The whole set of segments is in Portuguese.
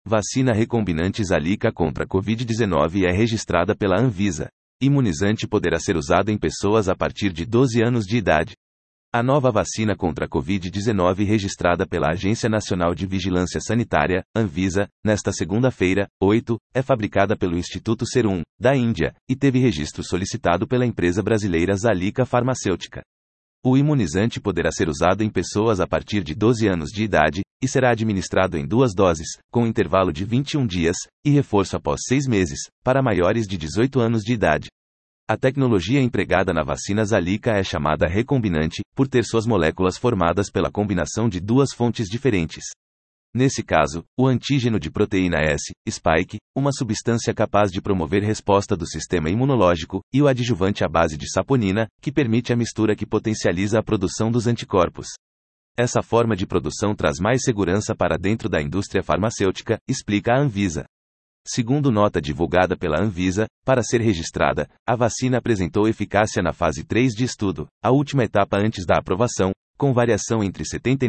Vacina recombinante Zika contra a Covid-19 é registrada pela Anvisa. Imunizante poderá ser usado em pessoas a partir de 12 anos de idade. A nova vacina contra a Covid-19 registrada pela Agência Nacional de Vigilância Sanitária, Anvisa, nesta segunda-feira, 8, é fabricada pelo Instituto Serum, da Índia, e teve registro solicitado pela empresa brasileira Zalika Farmacêutica. O imunizante poderá ser usado em pessoas a partir de 12 anos de idade, e será administrado em 2 doses, com intervalo de 21 dias, e reforço após 6 meses, para maiores de 18 anos de idade. A tecnologia empregada na vacina Zalika é chamada recombinante, por ter suas moléculas formadas pela combinação de 2 fontes diferentes. Nesse caso, o antígeno de proteína S, spike, uma substância capaz de promover resposta do sistema imunológico, e o adjuvante à base de saponina, que permite a mistura que potencializa a produção dos anticorpos. Essa forma de produção traz mais segurança para dentro da indústria farmacêutica, explica a Anvisa. Segundo nota divulgada pela Anvisa, para ser registrada, a vacina apresentou eficácia na fase 3 de estudo, a última etapa antes da aprovação, com variação entre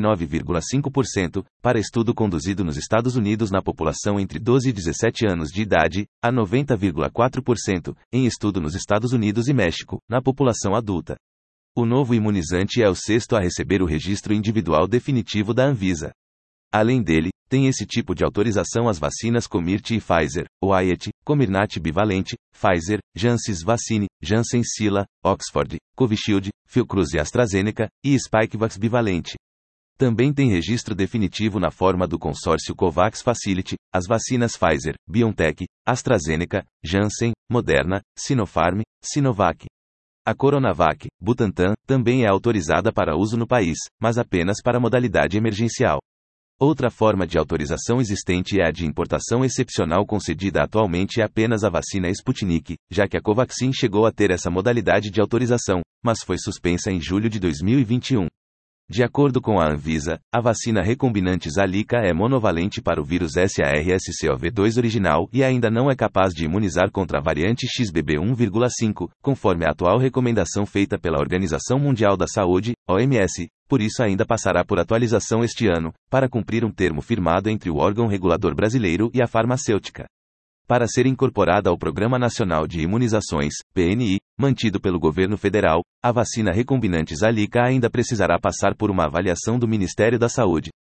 79,5%, para estudo conduzido nos Estados Unidos na população entre 12 e 17 anos de idade, a 90,4%, em estudo nos Estados Unidos e México, na população adulta. O novo imunizante é o 6º a receber o registro individual definitivo da Anvisa. Além dele, tem esse tipo de autorização as vacinas Comirnaty e Pfizer, Wyeth, Comirnaty bivalente, Pfizer, Janssen Vaccine, Janssen Sila, Oxford, Covishield, Fiocruz e AstraZeneca, e Spikevax bivalente. Também tem registro definitivo na forma do consórcio COVAX Facility, as vacinas Pfizer, BioNTech, AstraZeneca, Janssen, Moderna, Sinopharm, Sinovac. A Coronavac, Butantan, também é autorizada para uso no país, mas apenas para modalidade emergencial. Outra forma de autorização existente é a de importação excepcional concedida atualmente é apenas a vacina Sputnik, já que a Covaxin chegou a ter essa modalidade de autorização, mas foi suspensa em julho de 2021. De acordo com a Anvisa, a vacina recombinante Zalika é monovalente para o vírus SARS-CoV-2 original e ainda não é capaz de imunizar contra a variante XBB1,5, conforme a atual recomendação feita pela Organização Mundial da Saúde, OMS, por isso ainda passará por atualização este ano, para cumprir um termo firmado entre o órgão regulador brasileiro e a farmacêutica. Para ser incorporada ao Programa Nacional de Imunizações, PNI, mantido pelo governo federal, a vacina recombinante Zalika ainda precisará passar por uma avaliação do Ministério da Saúde.